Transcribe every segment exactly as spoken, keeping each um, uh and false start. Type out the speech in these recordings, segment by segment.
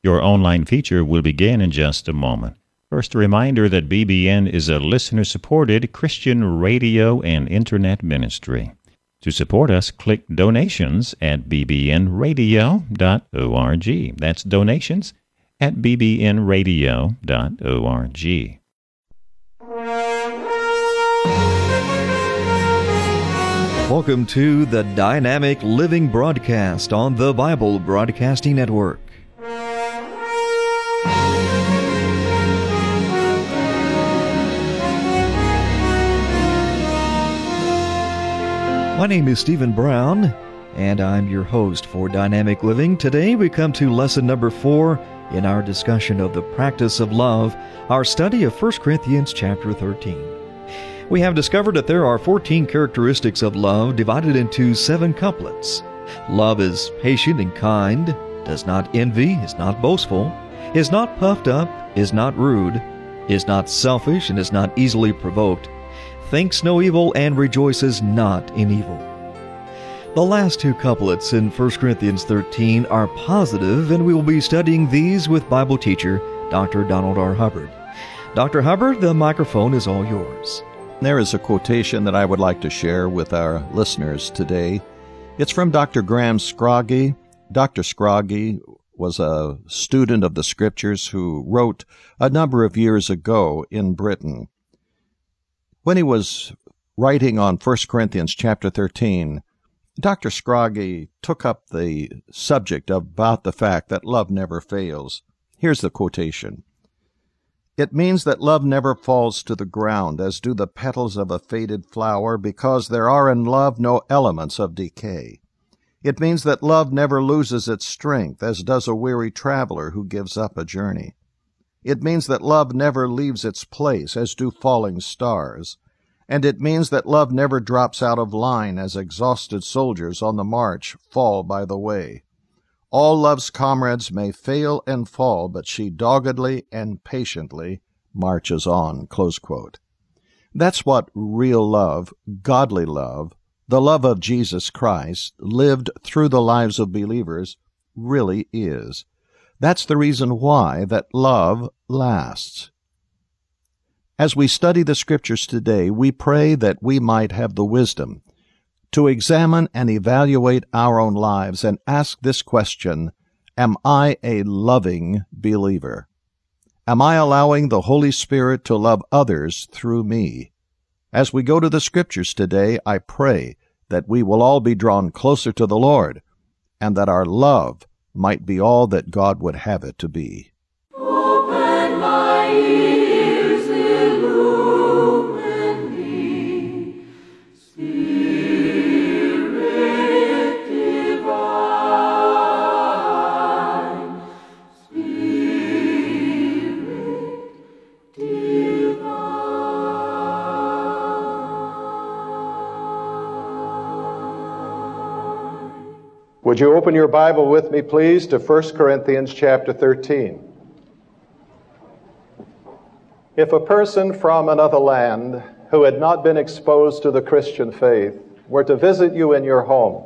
Your online feature will begin in just a moment. First, a reminder that B B N is a listener-supported Christian radio and internet ministry. To support us, click donations at b b n radio dot org. That's donations at b b n radio dot org. Welcome to the Dynamic Living Broadcast on the Bible Broadcasting Network. My name is Stephen Brown, and I'm your host for Dynamic Living. Today we come to lesson number four in our discussion of the practice of love, our study of First Corinthians chapter thirteen. We have discovered that there are fourteen characteristics of love divided into seven couplets. Love is patient and kind, does not envy, is not boastful, is not puffed up, is not rude, is not selfish, and is not easily provoked, thinks no evil, and rejoices not in evil. The last two couplets in First Corinthians thirteen are positive, and we will be studying these with Bible teacher Doctor Donald R. Hubbard. Doctor Hubbard, the microphone is all yours. There is a quotation that I would like to share with our listeners today. It's from Doctor Graham Scroggie. Doctor Scroggie was a student of the Scriptures who wrote a number of years ago in Britain. When he was writing on First Corinthians chapter thirteen, Doctor Scroggie took up the subject about the fact that love never fails. Here's the quotation. It means that love never falls to the ground, as do the petals of a faded flower, because there are in love no elements of decay. It means that love never loses its strength, as does a weary traveler who gives up a journey. It means that love never leaves its place, as do falling stars. And it means that love never drops out of line, as exhausted soldiers on the march fall by the way. All love's comrades may fail and fall, but she doggedly and patiently marches on. Close quote. That's what real love, godly love, the love of Jesus Christ, lived through the lives of believers, really is. That's the reason why that love lasts. As we study the Scriptures today, we pray that we might have the wisdom to examine and evaluate our own lives and ask this question, am I a loving believer? Am I allowing the Holy Spirit to love others through me? As we go to the Scriptures today, I pray that we will all be drawn closer to the Lord and that our love might be all that God would have it to be. Open my ears, illumine me, Spirit divine, Spirit divine. Would you open your Bible with me, please, to First Corinthians chapter thirteen. If a person from another land who had not been exposed to the Christian faith were to visit you in your home,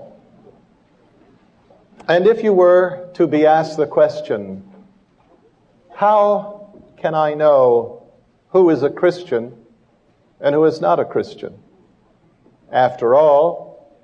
and if you were to be asked the question, how can I know who is a Christian and who is not a Christian? After all,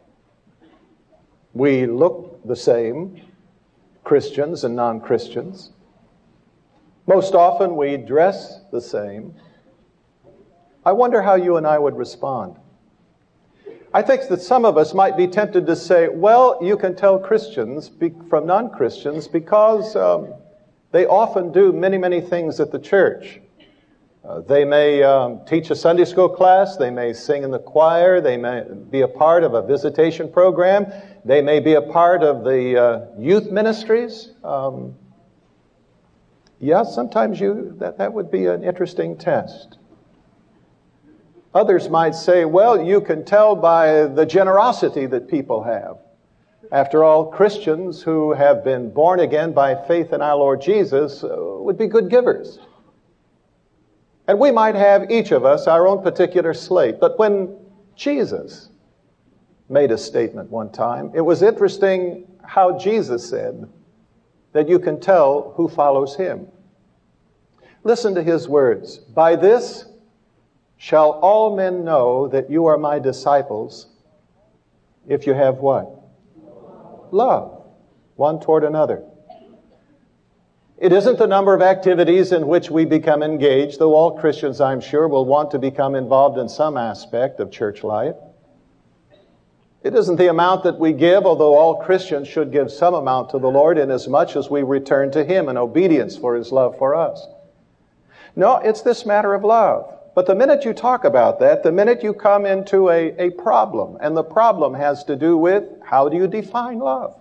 we look the same, Christians and non-Christians. Most often we dress the same. I wonder how you and I would respond. I think that some of us might be tempted to say, well, you can tell Christians be- from non-Christians because um, they often do many, many things at the church. Uh, they may um, teach a Sunday school class, they may sing in the choir, they may be a part of a visitation program, they may be a part of the uh, youth ministries. Um, yeah, sometimes you that, that would be an interesting test. Others might say, well, you can tell by the generosity that people have. After all, Christians who have been born again by faith in our Lord Jesus uh, would be good givers. And we might have, each of us, our own particular slate. But when Jesus made a statement one time, it was interesting how Jesus said, that you can tell who follows him. Listen to his words. By this shall all men know that you are my disciples, if you have what? Love, one toward another. It isn't the number of activities in which we become engaged, though all Christians, I'm sure, will want to become involved in some aspect of church life. It isn't the amount that we give, although all Christians should give some amount to the Lord inasmuch as we return to him in obedience for his love for us. No, it's this matter of love. But the minute you talk about that, the minute you come into a, a problem, and the problem has to do with how do you define love?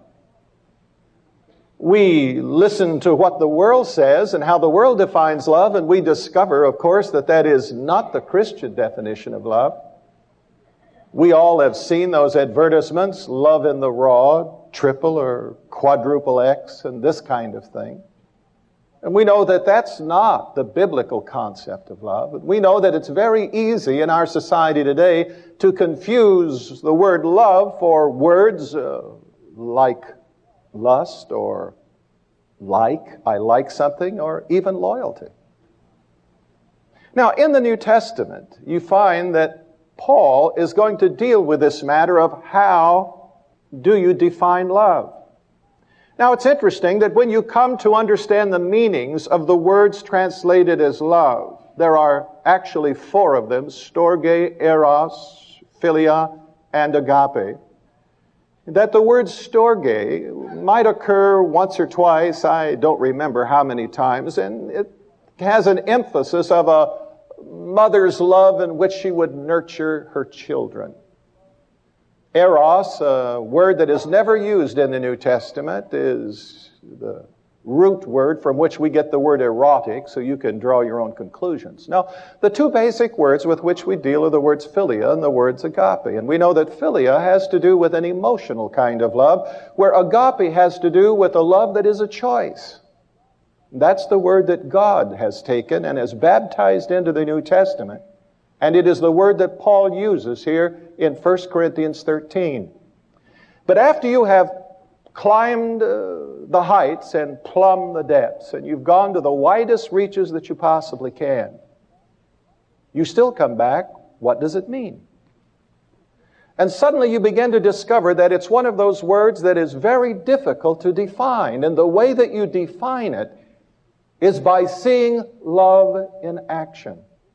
We listen to what the world says and how the world defines love, and we discover, of course, that that is not the Christian definition of love. We all have seen those advertisements, love in the raw, triple or quadruple X, and this kind of thing. And we know that that's not the biblical concept of love. We know that it's very easy in our society today to confuse the word love for words uh, like lust or like, I like something, or even loyalty. Now, in the New Testament, you find that Paul is going to deal with this matter of how do you define love. Now, it's interesting that when you come to understand the meanings of the words translated as love, there are actually four of them: storge, eros, philia, and agape. That the word storge might occur once or twice, I don't remember how many times, and it has an emphasis of a mother's love in which she would nurture her children. Eros, a word that is never used in the New Testament, is the root word from which we get the word erotic, so you can draw your own conclusions. Now, the two basic words with which we deal are the words philia and the words agape. And we know that philia has to do with an emotional kind of love, where agape has to do with a love that is a choice. That's the word that God has taken and has baptized into the New Testament. And it is the word that Paul uses here in First Corinthians thirteen. But after you have climbed uh, the heights and plumbed the depths, and you've gone to the widest reaches that you possibly can, you still come back, what does it mean? And suddenly you begin to discover that it's one of those words that is very difficult to define. And the way that you define it is by seeing love in action.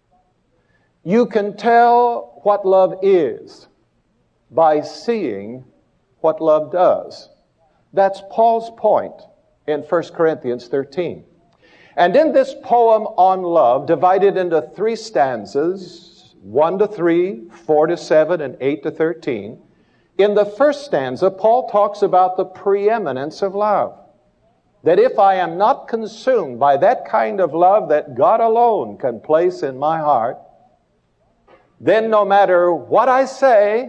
You can tell what love is by seeing what love does. That's Paul's point in First Corinthians thirteen. And in this poem on love, divided into three stanzas, one to three, four to seven, and eight to thirteen, in the first stanza, Paul talks about the preeminence of love. That if I am not consumed by that kind of love that God alone can place in my heart, then no matter what I say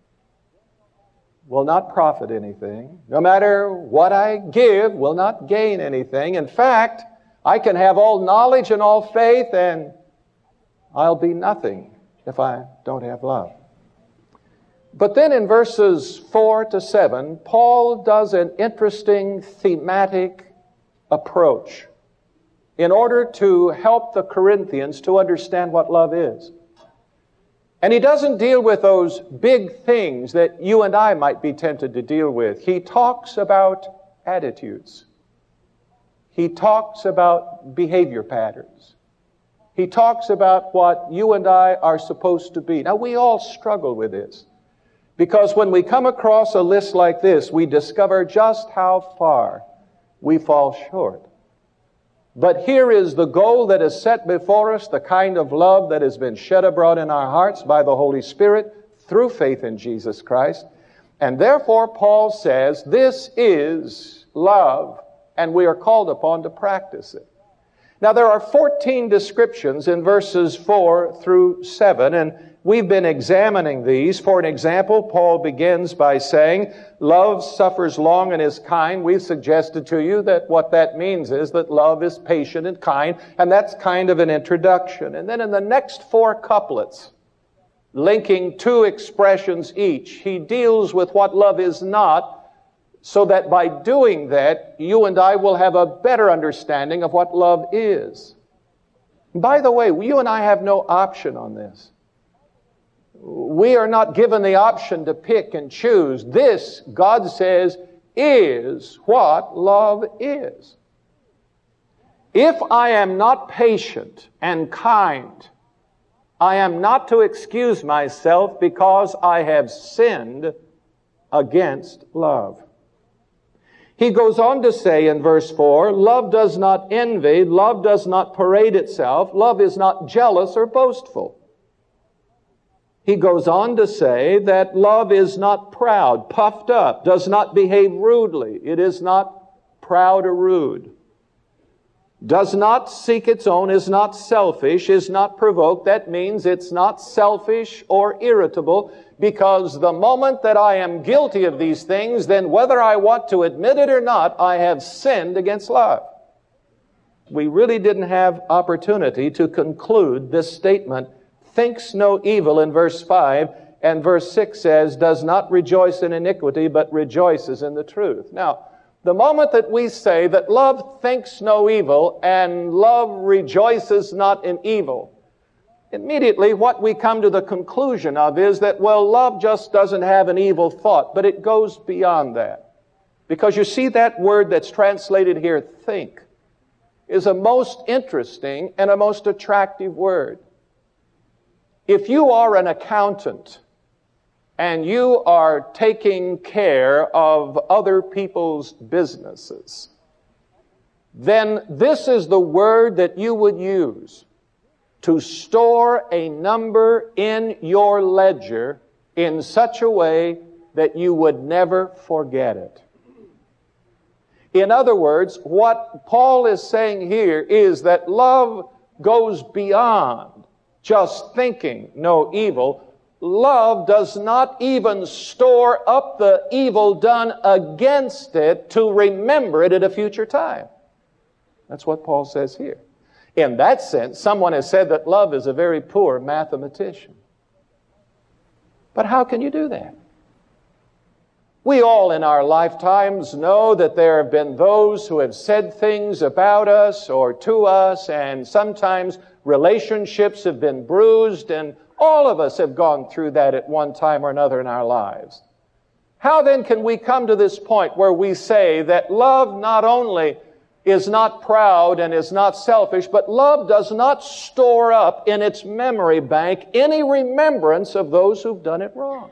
will not profit anything. No matter what I give will not gain anything. In fact, I can have all knowledge and all faith, and I'll be nothing if I don't have love. But then in verses four to seven, Paul does an interesting thematic approach in order to help the Corinthians to understand what love is. And he doesn't deal with those big things that you and I might be tempted to deal with. He talks about attitudes. He talks about behavior patterns. He talks about what you and I are supposed to be. Now, we all struggle with this, because when we come across a list like this, we discover just how far we fall short. But here is the goal that is set before us, the kind of love that has been shed abroad in our hearts by the Holy Spirit through faith in Jesus Christ. And therefore, Paul says, this is love, and we are called upon to practice it. Now, there are fourteen descriptions in verses four through seven, and we've been examining these. For an example, Paul begins by saying, love suffers long and is kind. We've suggested to you that what that means is that love is patient and kind, and that's kind of an introduction. And then in the next four couplets, linking two expressions each, he deals with what love is not, so that by doing that, you and I will have a better understanding of what love is. By the way, you and I have no option on this. We are not given the option to pick and choose. This, God says, is what love is. If I am not patient and kind, I am not to excuse myself because I have sinned against love. He goes on to say in verse four, love does not envy, love does not parade itself, love is not jealous or boastful. He goes on to say that love is not proud, puffed up, does not behave rudely. It is not proud or rude. Does not seek its own, is not selfish, is not provoked. That means it's not selfish or irritable, because the moment that I am guilty of these things, then whether I want to admit it or not, I have sinned against love. We really didn't have opportunity to conclude this statement, thinks no evil, in verse five, and verse six says, does not rejoice in iniquity, but rejoices in the truth. Now, the moment that we say that love thinks no evil and love rejoices not in evil, immediately what we come to the conclusion of is that, well, love just doesn't have an evil thought, but it goes beyond that. Because you see, that word that's translated here, think, is a most interesting and a most attractive word. If you are an accountant and you are taking care of other people's businesses, then this is the word that you would use to store a number in your ledger in such a way that you would never forget it. In other words, what Paul is saying here is that love goes beyond just thinking no evil. Love does not even store up the evil done against it to remember it at a future time. That's what Paul says here. In that sense, someone has said that love is a very poor mathematician. But how can you do that? We all in our lifetimes know that there have been those who have said things about us or to us, and sometimes relationships have been bruised, and all of us have gone through that at one time or another in our lives. How then can we come to this point where we say that love not only is not proud and is not selfish, but love does not store up in its memory bank any remembrance of those who've done it wrong?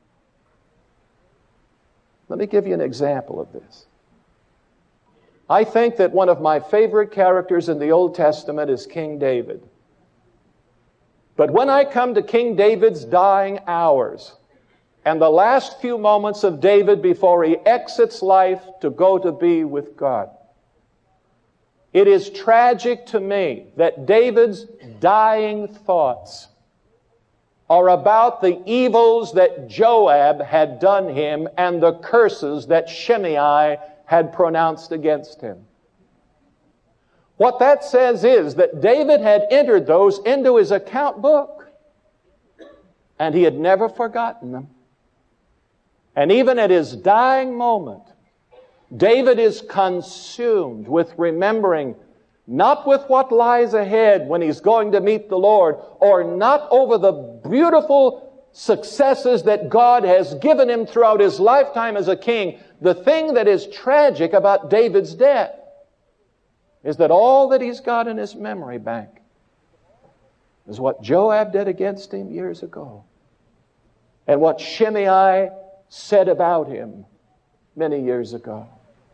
Let me give you an example of this. I think that one of my favorite characters in the Old Testament is King David. But when I come to King David's dying hours and the last few moments of David before he exits life to go to be with God, it is tragic to me that David's dying thoughts are about the evils that Joab had done him and the curses that Shimei had pronounced against him. What that says is that David had entered those into his account book, and he had never forgotten them. And even at his dying moment, David is consumed with remembering, not with what lies ahead when he's going to meet the Lord, or not over the beautiful successes that God has given him throughout his lifetime as a king. The thing that is tragic about David's death is that all that he's got in his memory bank is what Joab did against him years ago, and what Shimei said about him many years ago.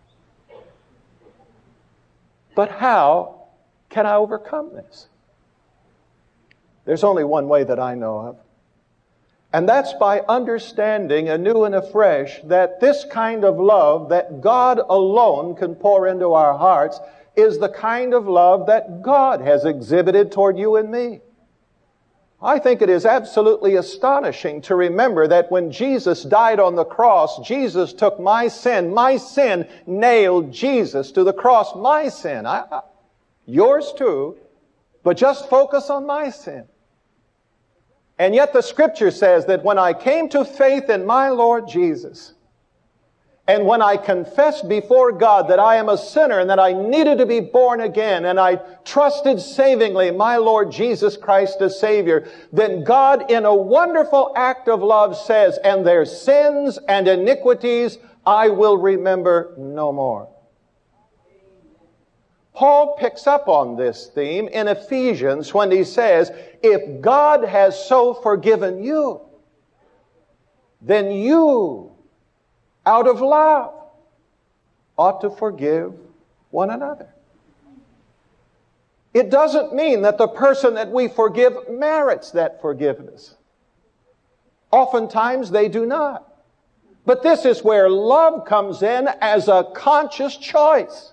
But how can I overcome this? There's only one way that I know of. And that's by understanding anew and afresh that this kind of love that God alone can pour into our hearts is the kind of love that God has exhibited toward you and me. I think it is absolutely astonishing to remember that when Jesus died on the cross, Jesus took my sin. My sin nailed Jesus to the cross. My sin. I, I, yours too. But just focus on my sin. And yet the Scripture says that when I came to faith in my Lord Jesus, And when I confessed before God that I am a sinner and that I needed to be born again, and I trusted savingly my Lord Jesus Christ as Savior, then God in a wonderful act of love says, and their sins and iniquities I will remember no more. Paul picks up on this theme in Ephesians when he says, if God has so forgiven you, then you, out of love, ought to forgive one another. It doesn't mean that the person that we forgive merits that forgiveness. Oftentimes they do not. But this is where love comes in as a conscious choice.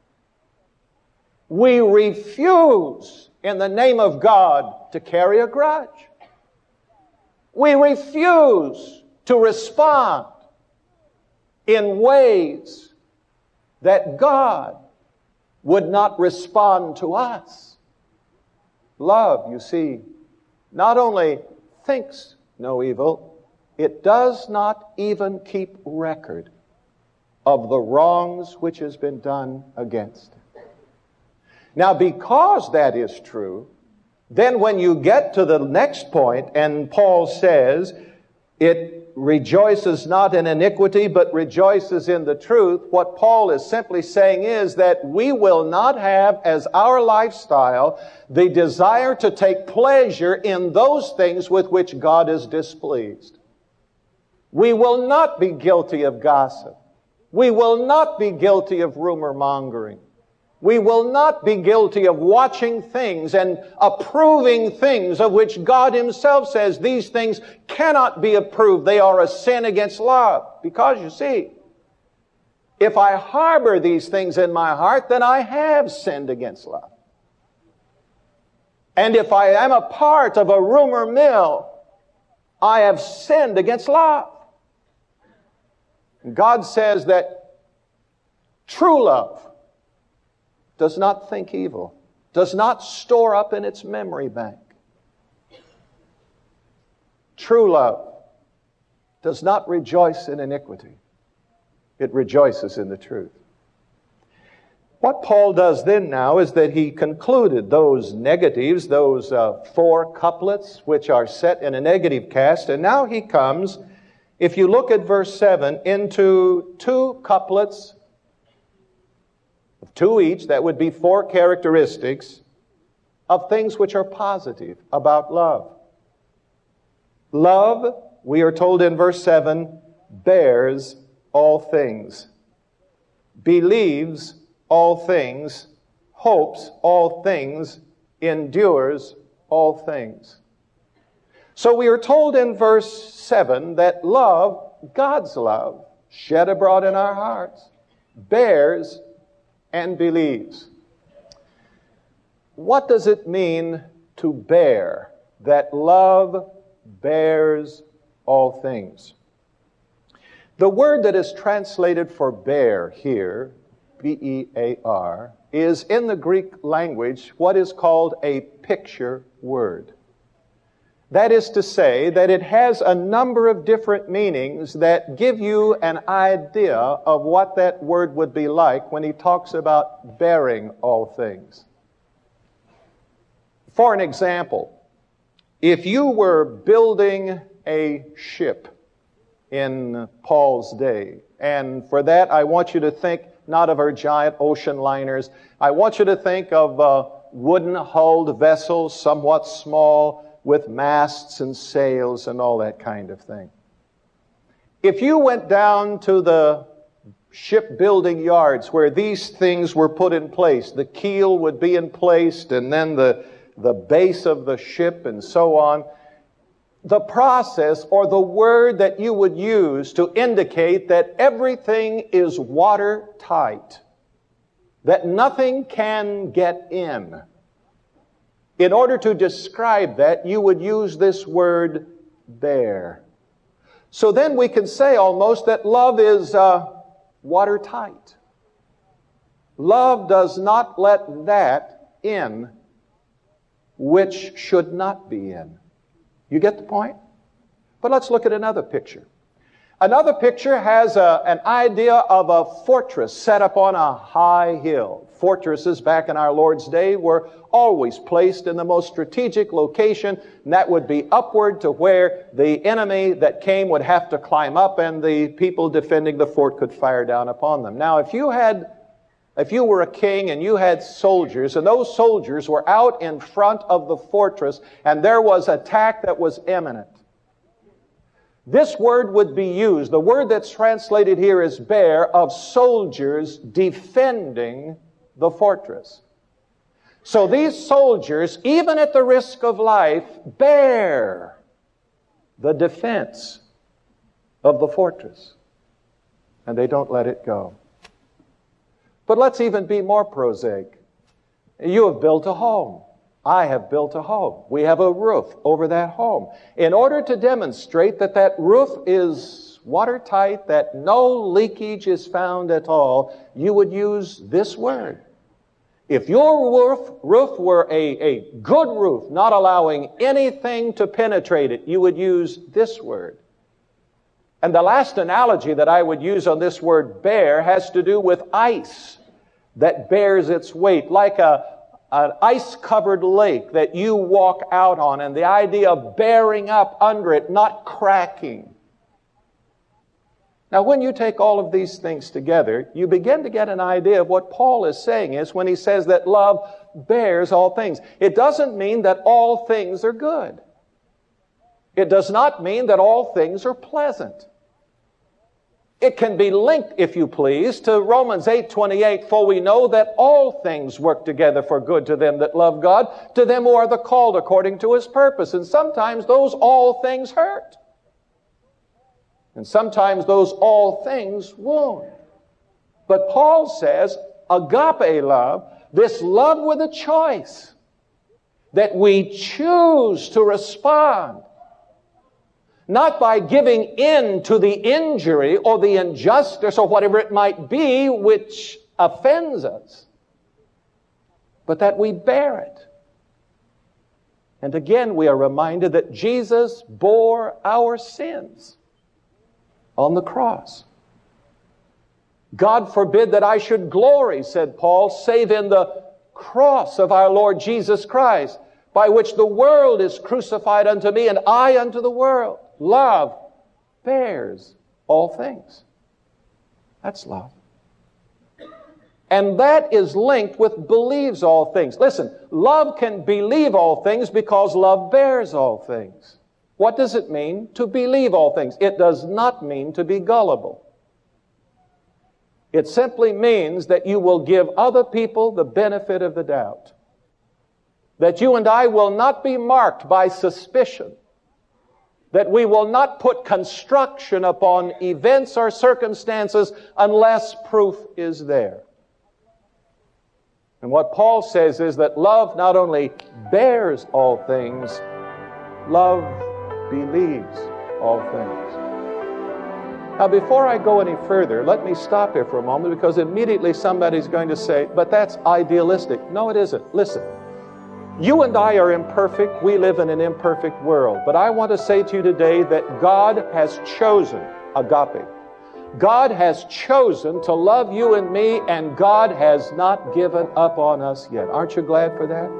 We refuse, in the name of God, to carry a grudge. We refuse to respond in ways that God would not respond to us. Love, you see, not only thinks no evil, it does not even keep record of the wrongs which has been done against it. Now, because that is true, then when you get to the next point, and Paul says, it rejoices not in iniquity, but rejoices in the truth, what Paul is simply saying is that we will not have as our lifestyle the desire to take pleasure in those things with which God is displeased. We will not be guilty of gossip. We will not be guilty of rumor mongering. We will not be guilty of watching things and approving things of which God Himself says these things cannot be approved. They are a sin against love. Because, you see, if I harbor these things in my heart, then I have sinned against love. And if I am a part of a rumor mill, I have sinned against love. God says that true love does not think evil, does not store up in its memory bank. True love does not rejoice in iniquity. It rejoices in the truth. What Paul does then now is that he concluded those negatives, those uh, four couplets which are set in a negative cast, and now he comes, if you look at verse seven, into two couplets of two each, that would be four characteristics of things which are positive about love. Love, we are told in verse seven, bears all things, believes all things, hopes all things, endures all things. So we are told in verse seven that love, God's love, shed abroad in our hearts, bears and believes. What does it mean to bear? That love bears all things. The word that is translated for bear here, B E A R, is in the Greek language what is called a picture word. That is to say that it has a number of different meanings that give you an idea of what that word would be like when he talks about bearing all things. For an example, if you were building a ship in Paul's day, and for that I want you to think not of our giant ocean liners, I want you to think of uh, wooden-hulled vessels, somewhat small, with masts and sails and all that kind of thing. If you went down to the shipbuilding yards where these things were put in place, the keel would be in place and then the, the base of the ship and so on, the process or the word that you would use to indicate that everything is watertight, that nothing can get in. In order to describe that, you would use this word, bear. So then we can say almost that love is uh, watertight. Love does not let that in which should not be in. You get the point? But let's look at another picture. Another picture has a, an idea of a fortress set up on a high hill. Fortresses back in our Lord's day were always placed in the most strategic location, and that would be upward to where the enemy that came would have to climb up and the people defending the fort could fire down upon them. Now, if you had, if you were a king and you had soldiers, and those soldiers were out in front of the fortress and there was attack that was imminent, this word would be used, the word that's translated here is bear, of soldiers defending the fortress. So these soldiers, even at the risk of life, bear the defense of the fortress. And they don't let it go. But let's even be more prosaic. You have built a home. I have built a home. We have a roof over that home. In order to demonstrate that that roof is watertight, that no leakage is found at all, you would use this word. If your roof, roof were a, a good roof, not allowing anything to penetrate it, you would use this word. And the last analogy that I would use on this word bear has to do with ice that bears its weight, like a an ice-covered lake that you walk out on, and the idea of bearing up under it, not cracking. Now, when you take all of these things together, you begin to get an idea of what Paul is saying is when he says that love bears all things. It doesn't mean that all things are good. It does not mean that all things are pleasant. It can be linked, if you please, to Romans eight twenty-eight, for we know that all things work together for good to them that love God, to them who are the called according to His purpose. And sometimes those all things hurt. And sometimes those all things wound. But Paul says, agape love, this love with a choice, that we choose to respond, not by giving in to the injury or the injustice or whatever it might be which offends us, but that we bear it. And again, we are reminded that Jesus bore our sins on the cross. God forbid that I should glory, said Paul, save in the cross of our Lord Jesus Christ, by which the world is crucified unto me and I unto the world. Love bears all things. That's love. And that is linked with believes all things. Listen, love can believe all things because love bears all things. What does it mean to believe all things? It does not mean to be gullible. It simply means that you will give other people the benefit of the doubt. That you and I will not be marked by suspicion. That we will not put construction upon events or circumstances unless proof is there. And what Paul says is that love not only bears all things, love believes all things. Now, before I go any further, let me stop here for a moment, because immediately somebody's going to say, but that's idealistic. No, it isn't. Listen. You and I are imperfect. We live in an imperfect world. But I want to say to you today that God has chosen agape. God has chosen to love you and me, and God has not given up on us yet. Aren't you glad for that?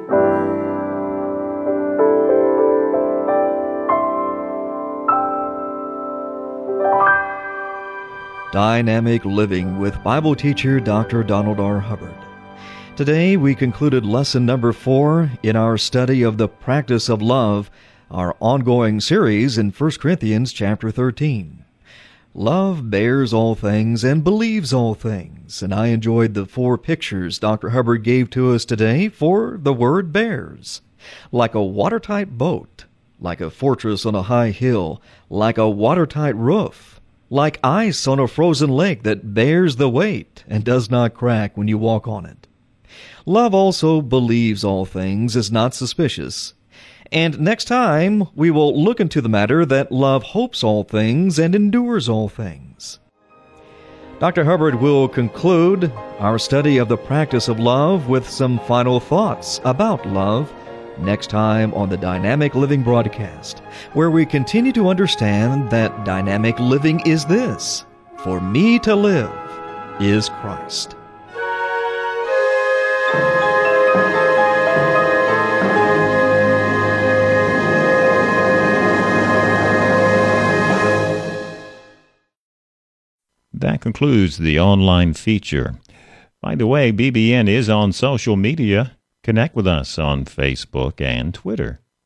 Dynamic Living with Bible teacher Doctor Donald R. Hubbard. Today we concluded lesson number four in our study of the practice of love, our ongoing series in First Corinthians chapter thirteen. Love bears all things and believes all things, and I enjoyed the four pictures Doctor Hubbard gave to us today for the word bears. Like a watertight boat, like a fortress on a high hill, like a watertight roof, like ice on a frozen lake that bears the weight and does not crack when you walk on it. Love also believes all things, is not suspicious. And next time, we will look into the matter that love hopes all things and endures all things. Doctor Hubbard will conclude our study of the practice of love with some final thoughts about love next time on the Dynamic Living broadcast, where we continue to understand that dynamic living is this: for me to live is Christ. That concludes the online feature. By the way, B B N is on social media. Connect with us on Facebook and Twitter.